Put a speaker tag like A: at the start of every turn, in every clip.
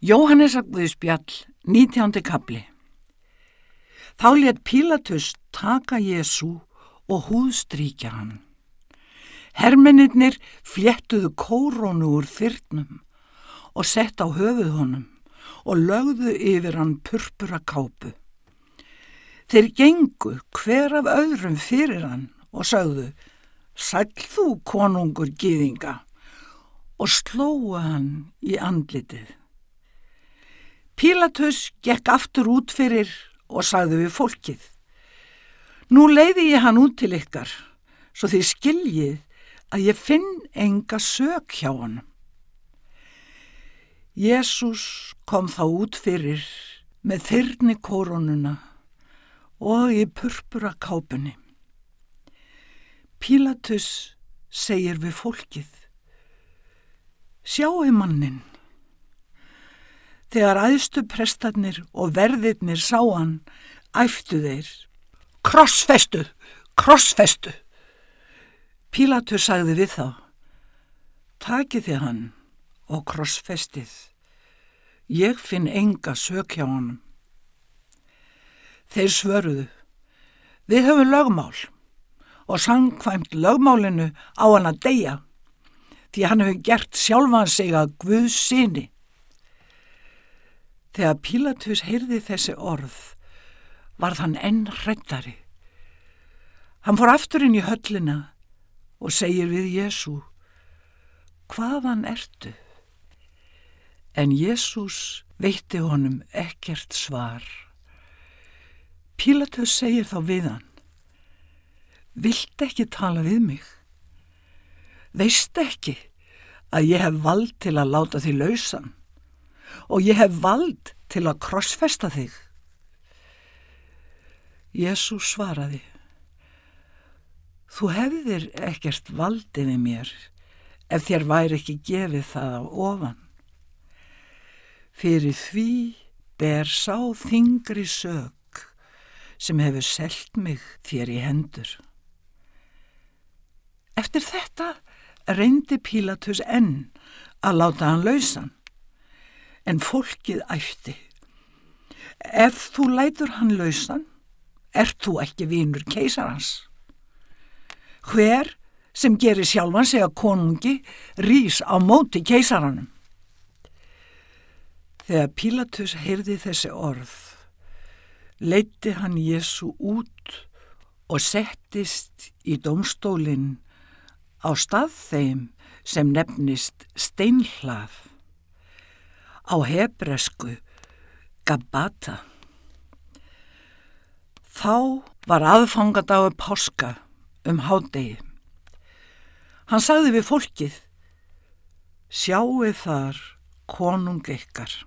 A: Jóhannesarguðspjall, 19. kafli. Þá lét Pílatus taka Jesú og húðstrýkja hann. Hermennirnir fléttuðu kórónu úr þyrnum og sett á höfuð honum og lögðu yfir hann purpura kápu. Þeir gengu hver af öðrum fyrir hann og sögðu: "Sæll þú, konungur gyðinga", og slógu hann í andlitið. Pílatus gekk aftur út fyrir og sagði við fólkið: "Nú leiði ég hann út til ykkar, svo þið skiljið að ég finn enga sök hjá honum." Jesús kom þá út fyrir með þyrnikórónuna og í purpura kápunni. Pílatus segir við fólkið: "Sjáið manninn." Þegar æðstu prestarnir og verðirnir sá hann, æptu þeir: "Krossfestu, krossfestu!" Pílatus sagði við þá: "Takið þið hann og krossfestið. Ég finn enga sök hjá honum." Þeir svöruðu: "Við höfum lögmál og samkvæmt lögmálinu á hann að deyja, því hann hefur gert sjálfan sig að Guðs syni." Þegar Pílatus heyrði þessi orð, varð hann enn hræddari. Hann fór aftur inn í höllina og segir við Jesú: "Hvaðan ertu?" En Jesús veitti honum ekkert svar. Pílatus segir þá við hann: "Viltu ekki tala við mig? Veistu ekki að ég hef vald til að láta þig lausan og ég hef vald til að krossfesta þig?" Jesús svaraði: "Þú hefðir ekkert vald yfir mér ef þér væri ekki gefið það af ofan. Fyrir því ber sá þyngri sök sem hefur selt mig þér í hendur." Eftir þetta reyndi Pílatus enn að láta hann lausan, en fólkið æpti: "Ef þú lætur hann lausan, ert þú ekki vinur keisarans. Hver sem gerir sjálfan sig að konungi rís á móti keisaranum." Þegar Pílatus heyrði þessi orð, leiddi hann Jesú út og settist í dómstólinn á stað þeim sem nefnist Steinhlað, á hebresku Gabata. Þá var aðfangadagur páska hádegi. Hann sagði við fólkið: "Sjáið þar konung ykkar."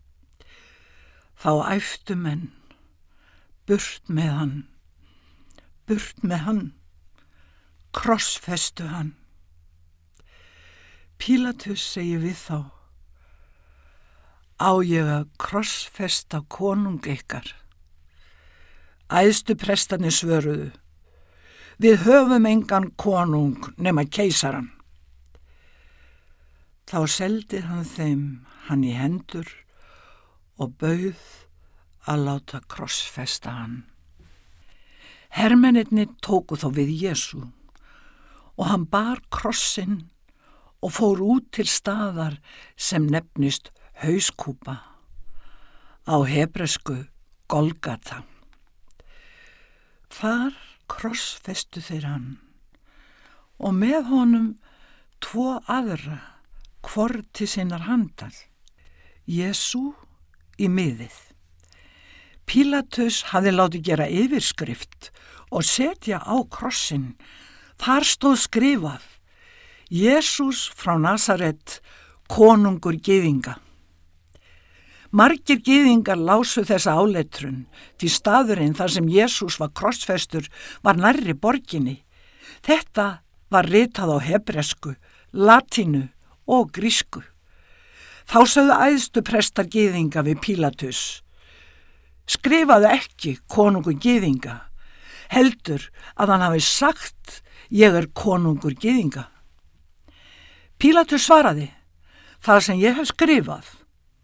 A: Þá æptu menn: "Burt með hann, burt með hann, krossfestu hann." Pílatus segir við þá: "Á ég að krossfesta konung ykkar?" Æðstu prestarnir svöruðu: "Við höfum engan konung nema keisaran." Þá seldi hann þeim hann í hendur og bauð að láta krossfesta hann. Hermennirnir tóku þá við Jesú og hann bar krossinn og fór út til staðar sem nefnist Hauskúpa, á hebresku Golgata. Þar krossfestu þeir hann og með honum 2 aðra, hvor til sinnar handar, Jesú í miðið. Pílatus hafði látið gera yfirskrift og setja á krossinn. Þar stóð skrifað: "Jesús frá Nasaret, konungur gyðinga." Margir gyðingar lásu þessa áletrun, því staðurinn þar sem Jesús var krossfestur var nærri borginni. Þetta var ritað á hebresku, latínu og grísku. Þá sögðu æðstu prestar gyðinga við Pílatus: "Skrifaðu ekki konungur gyðinga, heldur að hann hafi sagt: ég er konungur gyðinga." Pílatus svaraði: "Það sem ég hef skrifað,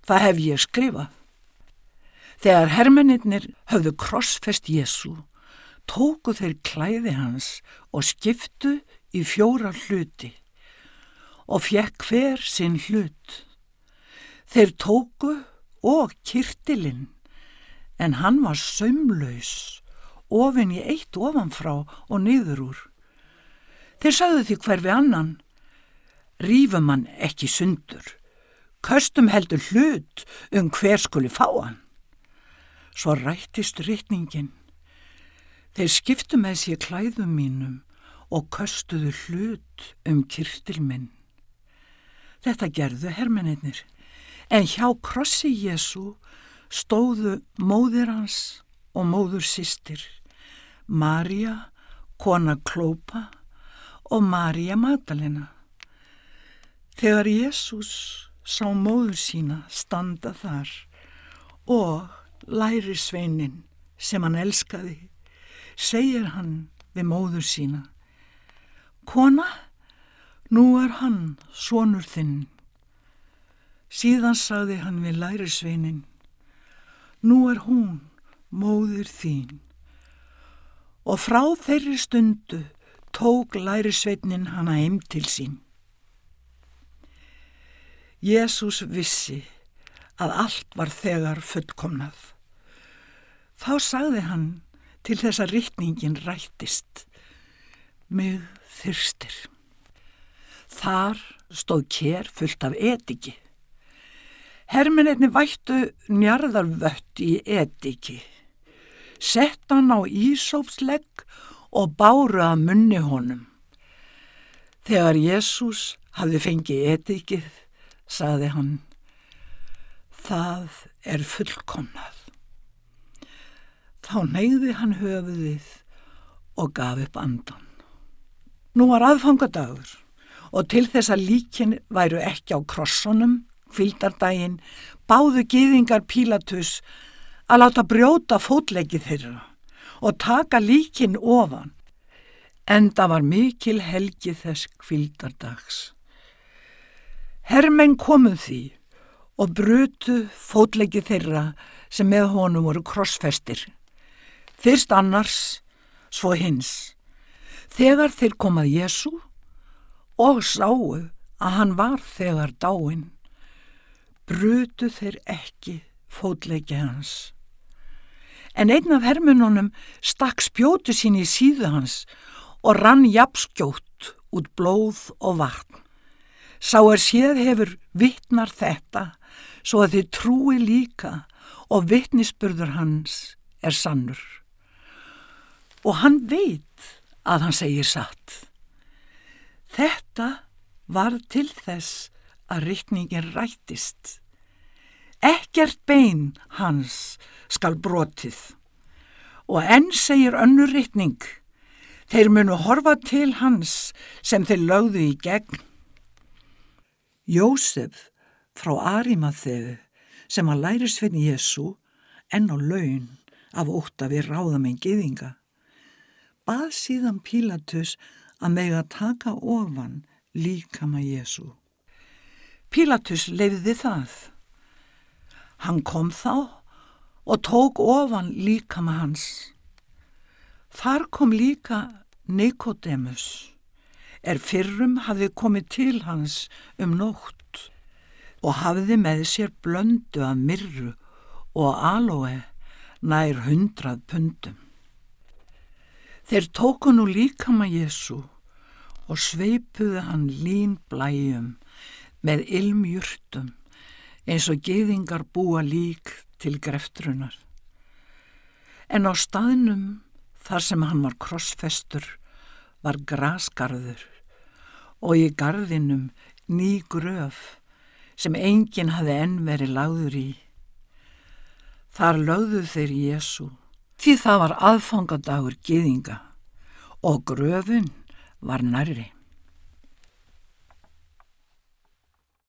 A: það hef ég skrifað. Þegar hermennirnir höfðu krossfest Jesú, tóku þeir klæði hans og skiptu í 4 hluti og fékk hver sinn hlut. Þeir tóku og kyrtilinn, en hann var saumlaus, ofin í eitt ofanfrá og niður úr. Þeir sögðu því hver við annan: rífum hann ekki sundur, köstum heldur hlut hver skuli fá hann. Svo rættist ritningin. Þeir skiptu með sér klæðum mínum og köstuðu hlut kyrtil minn. Þetta gerðu hermennirnir, en hjá krossi Jesú stóðu móðir hans og móður systir, María, kona Klópa, og María Magdalena. Þegar Jesús sá móður sína standa þar og lærisveinin sem hann elskaði, segir hann við móður sína: kona, nú er hann sonur þinn. Síðan sagði hann við lærisveinin: nú er hún móðir þín. Og frá þeirri stundu tók lærisveinin hana heim til sín. Jesús vissi að allt var þegar fullkomnað. Þá sagði hann til þess að ritningin rættist: mig þyrstir. Þar stóð ker fullt af ediki. Hermennirnir vættu njarðarvött í ediki, sett hann á ísópslegg og báru að munni honum. Þegar Jesús hafði fengið edikið, sagði hann: það er fullkomnað. Þá hneigði hann höfuðið og gaf upp andan. Nú var aðfangadagur og til þess að líkin væru ekki á krossunum hvíldardaginn báðu gyðingar Pílatus að láta brjóta fótleggi þeirra og taka líkin ofan, enda var mikil helgi þess hvíldardags. Hermenn komu því og brutu fótleggi þeirra sem með honum voru krossfestir, fyrst annars, svo hins. Þegar þeir kom að Jesú og sáu að hann var þegar dáinn, brutu þeir ekki fótleggi hans. En einn af hermönnunum stakk spjótu sín í síðu hans og rann jafnskjótt út blóð og vatn. Sá séð hefur vitnar þetta, svo að þið trúi líka og vitnisburður hans sannur. Og hann veit að hann segir satt. Þetta var til þess að ritningin rættist. Ekkert bein hans skal brotið. Og enn segir önnur ritning: þeir munu horfa til hans sem þeir lögðu í gegn. Jósef frá Arimaþeu, sem var lærisveinn Jesú, enn á laun af ótta við ráðamenn gyðinga, bað síðan Pílatus að mega taka ofan líkama Jesú. Pílatus leyfði það. Hann kom þá og tók ofan líkama hans. Þar kom líka Nikodémus, fyrrum hafði komið til hans nótt og hafði með sér blöndu af myrru og alóe nær 100 pundum. Þeir tóku nú líkama Jesú og sveipuðu hann línblæjum með ilmjurtum, eins og gyðingar búa lík til greftrunar. En á staðnum þar sem hann var krossfestur var grasgarður og í garðinum ný gröf sem enginn hafði enn verið lagður í. Þar lögðu þeir Jesú, því það var aðfangadagur gyðinga og gröfin var nærri.